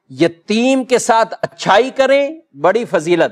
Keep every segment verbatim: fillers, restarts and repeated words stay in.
یتیم کے ساتھ اچھائی کریں بڑی فضیلت،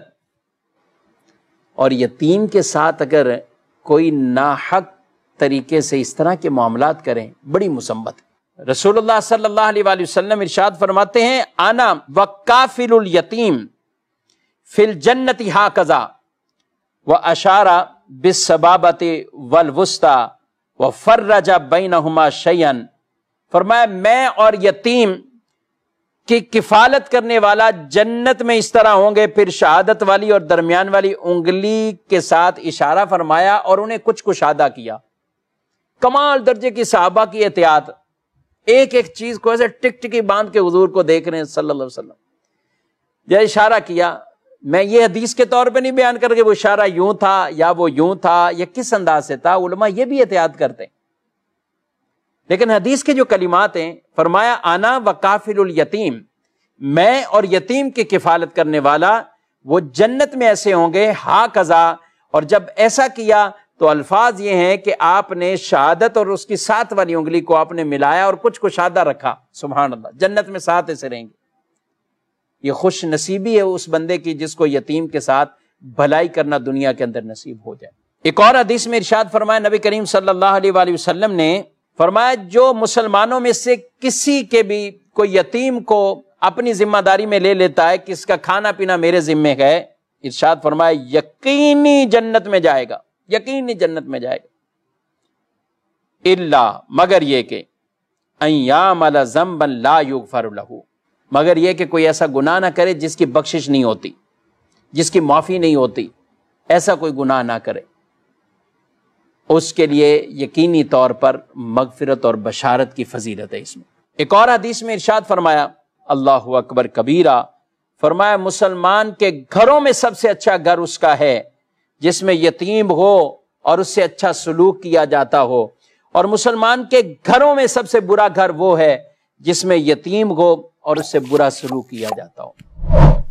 اور یتیم کے ساتھ اگر کوئی ناحق طریقے سے اس طرح کے معاملات کریں بڑی مصیبت ہے۔ رسول اللہ صلی اللہ علیہ وآلہ وسلم ارشاد فرماتے ہیں انا وکافل الیتیم فی الجنۃ ہاکذا واشار بالسبابۃ والوسطی وفرج بینہما شیئا، فرمایا میں اور یتیم کی کفالت کرنے والا جنت میں اس طرح ہوں گے، پھر شہادت والی اور درمیان والی انگلی کے ساتھ اشارہ فرمایا اور انہیں کچھ کشادہ کیا۔ کمال درجے کی صحابہ کی احتیاط، ایک ایک چیز کو ایسے ٹک ٹکی باندھ کے حضور کو دیکھ رہے ہیں صلی اللہ علیہ وسلم۔ جب اشارہ کیا، میں یہ حدیث کے طور پہ نہیں بیان کر کے وہ اشارہ یوں تھا یا وہ یوں تھا یا کس انداز سے تھا، علماء یہ بھی احتیاط کرتے ہیں، لیکن حدیث کے جو کلمات ہیں، فرمایا انا وکافل الیتیم، میں اور یتیم کی کفالت کرنے والا، وہ جنت میں ایسے ہوں گے ہا قضا، اور جب ایسا کیا تو الفاظ یہ ہیں کہ آپ نے شہادت اور اس کی ساتھ والی انگلی کو آپ نے ملایا اور کچھ کشادہ رکھا، سبحان اللہ، جنت میں ساتھ ایسے رہیں گے۔ یہ خوش نصیبی ہے اس بندے کی جس کو یتیم کے ساتھ بھلائی کرنا دنیا کے اندر نصیب ہو جائے۔ ایک اور حدیث میں ارشاد فرمایا نبی کریم صلی اللہ علیہ وآلہ وسلم نے، فرمایا جو مسلمانوں میں سے کسی کے بھی کوئی یتیم کو اپنی ذمہ داری میں لے لیتا ہے کہ اس کا کھانا پینا میرے ذمہ ہے، ارشاد فرمایا یقینی جنت میں جائے گا، یقینی جنت میں جائے گا، الا مگر یہ کہ ان یعمل ذنبا لا یغفر لہ، مگر یہ کہ کوئی ایسا گناہ نہ کرے جس کی بخشش نہیں ہوتی، جس کی معافی نہیں ہوتی، ایسا کوئی گناہ نہ کرے، اس کے لیے یقینی طور پر مغفرت اور بشارت کی فضیلت ہے اس میں۔ ایک اور حدیث میں ارشاد فرمایا اللہ اکبر کبیرہ، فرمایا مسلمان کے گھروں میں سب سے اچھا گھر اس کا ہے جس میں یتیم ہو اور اس سے اچھا سلوک کیا جاتا ہو، اور مسلمان کے گھروں میں سب سے برا گھر وہ ہے جس میں یتیم ہو اور اس سے برا سلوک کیا جاتا ہو۔